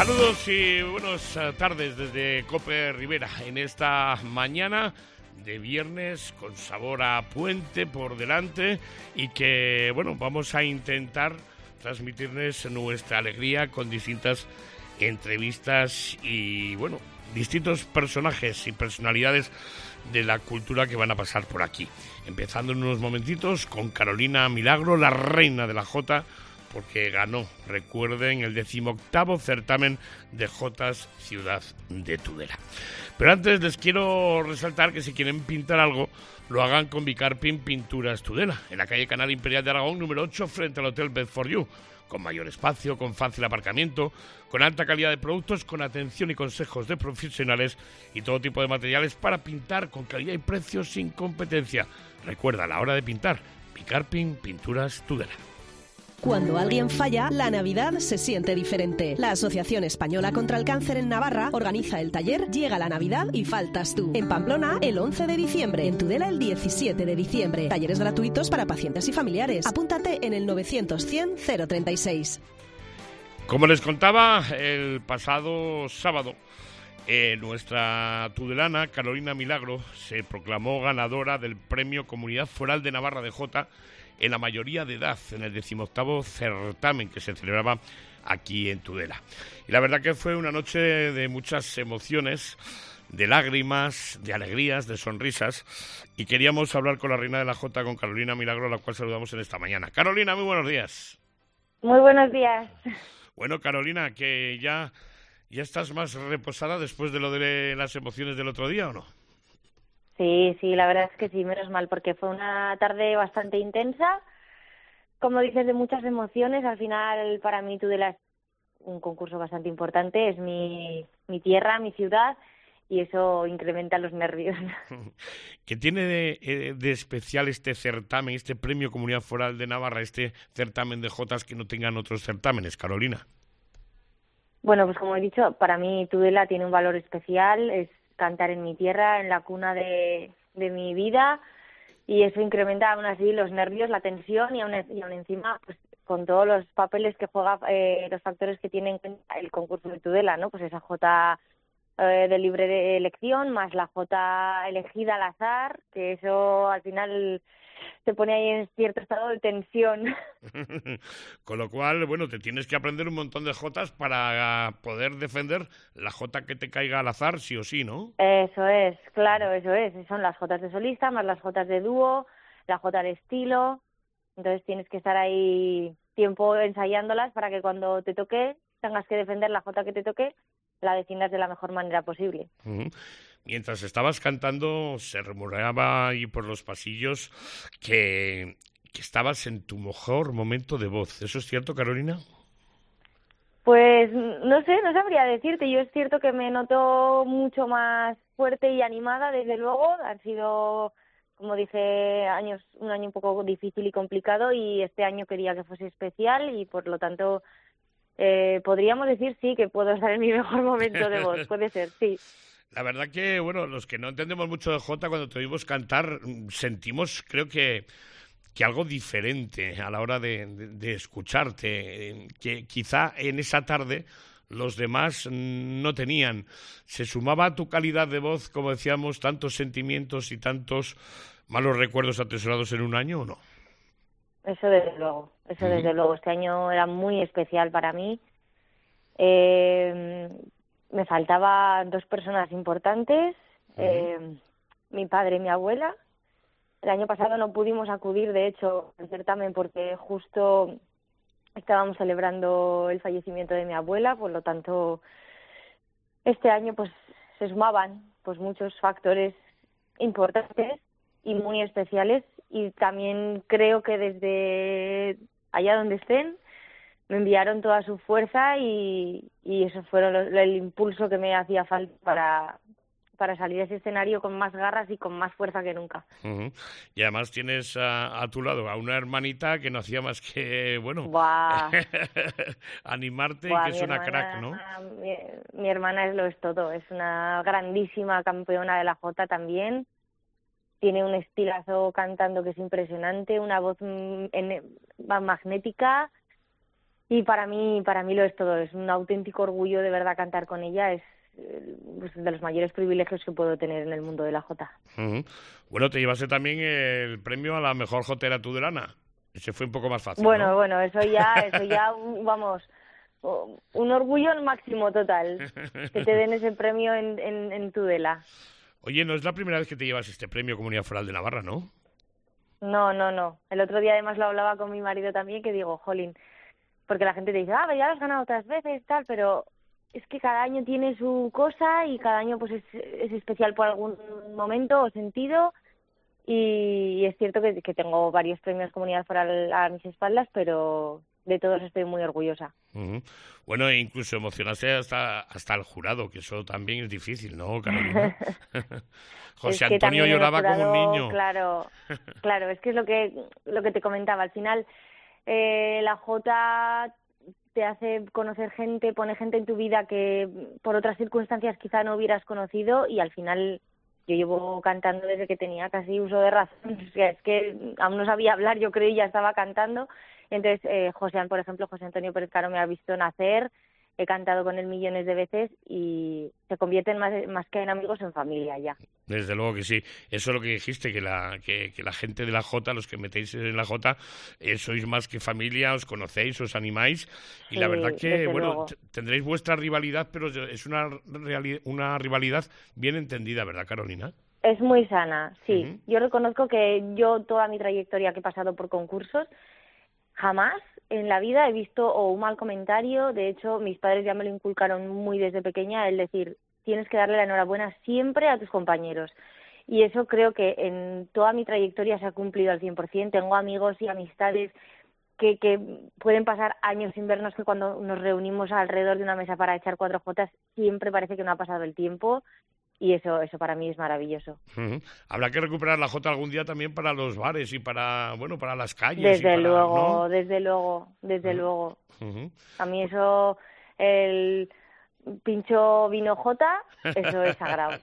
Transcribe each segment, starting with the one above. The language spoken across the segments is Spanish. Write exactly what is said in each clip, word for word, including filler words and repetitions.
Saludos y buenas tardes desde Cope Rivera en esta mañana de viernes con sabor a puente por delante y que, bueno, vamos a intentar transmitirles nuestra alegría con distintas entrevistas y, bueno, distintos personajes y personalidades de la cultura que van a pasar por aquí. Empezando en unos momentitos con Carolina Milagro, la reina de la jota, porque ganó, recuerden, el decimoctavo certamen de jotas Ciudad de Tudela. Pero antes les quiero resaltar que si quieren pintar algo, lo hagan con Bicarpin Pinturas Tudela, en la calle Canal Imperial de Aragón, número ocho, frente al Hotel Bed for You, con mayor espacio, con fácil aparcamiento, con alta calidad de productos, con atención y consejos de profesionales y todo tipo de materiales para pintar con calidad y precios sin competencia. Recuerda, a la hora de pintar, Bicarpin Pinturas Tudela. Cuando alguien falla, la Navidad se siente diferente. La Asociación Española contra el Cáncer en Navarra organiza el taller Llega la Navidad y faltas tú. En Pamplona, el once de diciembre. En Tudela, el diecisiete de diciembre. Talleres gratuitos para pacientes y familiares. Apúntate en el novecientos cien cero treinta y seis. Como les contaba, el pasado sábado, eh, nuestra tudelana Carolina Milagro se proclamó ganadora del Premio Comunidad Foral de Navarra de Jota en la mayoría de edad, en el decimoctavo certamen que se celebraba aquí en Tudela. Y la verdad que fue una noche de muchas emociones, de lágrimas, de alegrías, de sonrisas, y queríamos hablar con la reina de la jota, con Carolina Milagro, a la cual saludamos en esta mañana. Carolina, muy buenos días. Muy buenos días. Bueno, Carolina, que ya, ya estás más reposada después de lo de las emociones del otro día, ¿o no? Sí, sí, la verdad es que sí, menos mal, porque fue una tarde bastante intensa, como dices, de muchas emociones. Al final, para mí, Tudela es un concurso bastante importante, es mi, mi tierra, mi ciudad, y eso incrementa los nervios. ¿Qué tiene de, de especial este certamen, este Premio Comunidad Foral de Navarra, este certamen de jotas que no tengan otros certámenes, Carolina? Bueno, pues como he dicho, para mí Tudela tiene un valor especial, es cantar en mi tierra, en la cuna de, de mi vida, y eso incrementa aún así los nervios, la tensión y aún, y aún encima pues con todos los papeles que juega, eh, los factores que tiene en cuenta el concurso de Tudela, ¿no? Pues esa jota eh, de libre de elección más la jota elegida al azar, que eso al final se pone ahí en cierto estado de tensión. Con lo cual, bueno, te tienes que aprender un montón de jotas para poder defender la jota que te caiga al azar, sí o sí, ¿no? Eso es, claro, eso es. Son las jotas de solista, más las jotas de dúo, la jota de estilo. Entonces tienes que estar ahí tiempo ensayándolas para que cuando te toque, tengas que defender la jota que te toque, la defiendas de la mejor manera posible. Uh-huh. Mientras estabas cantando, se rumoreaba ahí por los pasillos que, que estabas en tu mejor momento de voz. ¿Eso es cierto, Carolina? Pues no sé, no sabría decirte. Yo es cierto que me noto mucho más fuerte y animada, desde luego. Han sido, como dije, años, un año un poco difícil y complicado, y este año quería que fuese especial y por lo tanto eh, podríamos decir sí que puedo estar en mi mejor momento de voz. Puede ser, sí. La verdad que, bueno, los que no entendemos mucho de jota, cuando te oímos cantar, sentimos, creo que, que algo diferente a la hora de, de, de escucharte, que quizá en esa tarde los demás no tenían. ¿Se sumaba a tu calidad de voz, como decíamos, tantos sentimientos y tantos malos recuerdos atesorados en un año o no? Eso desde luego, eso Uh-huh. desde luego. Este año era muy especial para mí. Eh... Me faltaban dos personas importantes, uh-huh. eh, mi padre y mi abuela. El año pasado no pudimos acudir, de hecho, al certamen porque justo estábamos celebrando el fallecimiento de mi abuela, por lo tanto, este año pues se sumaban pues muchos factores importantes y muy especiales, y también creo que desde allá donde estén me enviaron toda su fuerza y, y eso fue lo, el impulso que me hacía falta para, para salir a ese escenario con más garras y con más fuerza que nunca. Uh-huh. Y además tienes a, a tu lado a una hermanita que no hacía más que, bueno, animarte. Buah, y que es una hermana, crack, ¿no? Mi, mi hermana es lo es todo, es una grandísima campeona de la jota también. Tiene un estilazo cantando que es impresionante, una voz en, magnética. Y para mí, para mí lo es todo. Es un auténtico orgullo de verdad cantar con ella. Es pues, de los mayores privilegios que puedo tener en el mundo de la jota. Uh-huh. Bueno, te llevaste también el premio a la mejor jotera tudelana. Ese fue un poco más fácil, Bueno, ¿no? bueno, eso ya, eso ya, vamos, un orgullo máximo total, que te den ese premio en, en, en Tudela. Oye, no es la primera vez que te llevas este premio Comunidad Foral de Navarra, ¿no? No, no, no. El otro día además lo hablaba con mi marido también, que digo, jolín, porque la gente te dice, ah, ya lo has ganado otras veces, tal, pero es que cada año tiene su cosa y cada año pues es, es especial por algún momento o sentido. Y es cierto que, que tengo varios premios Comunidad Foral a mis espaldas, pero de todos estoy muy orgullosa. Uh-huh. Bueno, e incluso emocionarse hasta hasta el jurado, que eso también es difícil, ¿no, Carolina? José Es que Antonio lloraba jurado, como un niño. Claro, claro, es que es lo que lo que te comentaba. Al final, eh, la jota te hace conocer gente, pone gente en tu vida que por otras circunstancias quizá no hubieras conocido, y al final yo llevo cantando desde que tenía casi uso de razón. O sea, es que aún no sabía hablar, yo creo, y ya estaba cantando. Entonces, eh, José, por ejemplo, José Antonio Pérez Caro me ha visto nacer, he cantado con él millones de veces y se convierten más, más que en amigos, en familia ya. Desde luego que sí. Eso es lo que dijiste, que la que, que la gente de la jota, los que metéis en la jota, eh, sois más que familia, os conocéis, os animáis. Y sí, la verdad que, bueno, luego. tendréis vuestra rivalidad, pero es una, reali- una rivalidad bien entendida, ¿verdad, Carolina? Es muy sana, sí. Uh-huh. Yo reconozco que yo, toda mi trayectoria que he pasado por concursos, jamás en la vida he visto o un mal comentario. De hecho, mis padres ya me lo inculcaron muy desde pequeña, el decir, tienes que darle la enhorabuena siempre a tus compañeros. Y eso creo que en toda mi trayectoria se ha cumplido al cien por ciento. Tengo amigos y amistades que, que pueden pasar años sin vernos, que cuando nos reunimos alrededor de una mesa para echar cuatro jotas, siempre parece que no ha pasado el tiempo. Y eso eso para mí es maravilloso. Uh-huh. Habrá que recuperar la jota algún día también para los bares y para, bueno, para las calles. Desde y para, luego, ¿no? desde luego, desde Uh-huh. luego. Uh-huh. A mí eso, el pincho vino jota, eso es sagrado.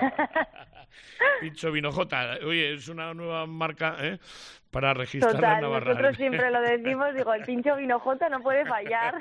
Pincho vino jota. Oye, es una nueva marca, ¿eh?, para registrar Total, en Navarra. nosotros siempre lo decimos, digo, el pincho vino jota no puede fallar.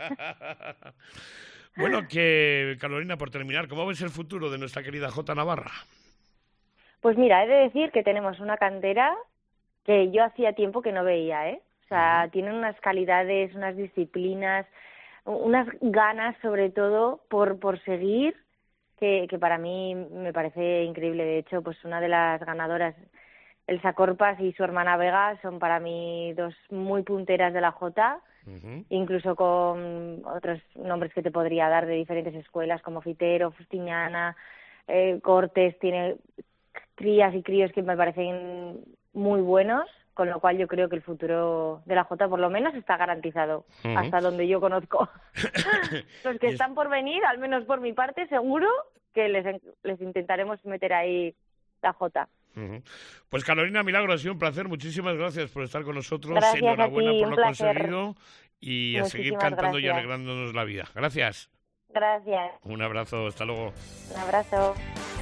Bueno, que Carolina, por terminar, ¿cómo ves el futuro de nuestra querida Jota Navarra? Pues mira, he de decir que tenemos una cantera que yo hacía tiempo que no veía, ¿eh? O sea, uh-huh. tienen unas calidades, unas disciplinas, unas ganas sobre todo por, por seguir, que, que para mí me parece increíble. De hecho, pues una de las ganadoras, Elsa Corpas y su hermana Vega, son para mí dos muy punteras de la jota. Uh-huh. Incluso con otros nombres que te podría dar de diferentes escuelas como Fitero, Fustiñana, eh, Cortes. Tiene crías y críos que me parecen muy buenos, con lo cual yo creo que el futuro de la jota por lo menos está garantizado, uh-huh. hasta donde yo conozco. Los que están por venir, al menos por mi parte, seguro que les, les intentaremos meter ahí la jota. Uh-huh. Pues Carolina Milagro, ha sido un placer, muchísimas gracias por estar con nosotros, gracias enhorabuena a ti, por lo placer. conseguido y muchísimas a seguir cantando gracias. y alegrándonos la vida. Gracias. Gracias. Un abrazo, hasta luego. Un abrazo.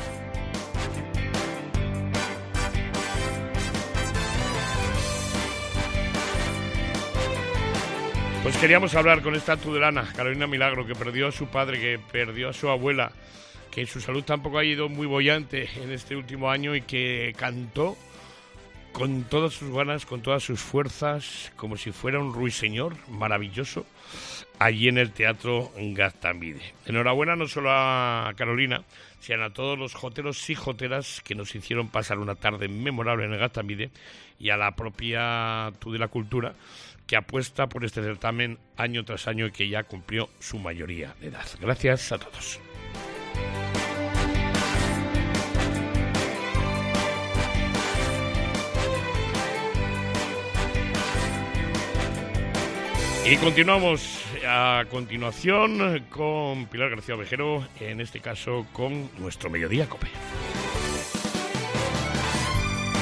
Pues queríamos hablar con esta tudelana, Carolina Milagro, que perdió a su padre, que perdió a su abuela, que su salud tampoco ha ido muy boyante en este último año y que cantó con todas sus ganas, con todas sus fuerzas, como si fuera un ruiseñor maravilloso, allí en el Teatro Gaztambide. Enhorabuena no solo a Carolina, sino a todos los joteros y joteras que nos hicieron pasar una tarde memorable en el Gaztambide, y a la propia Tudela Cultura, que apuesta por este certamen año tras año y que ya cumplió su mayoría de edad. Gracias a todos. Y continuamos a continuación con Pilar García Ovejero, en este caso con nuestro Mediodía Cope.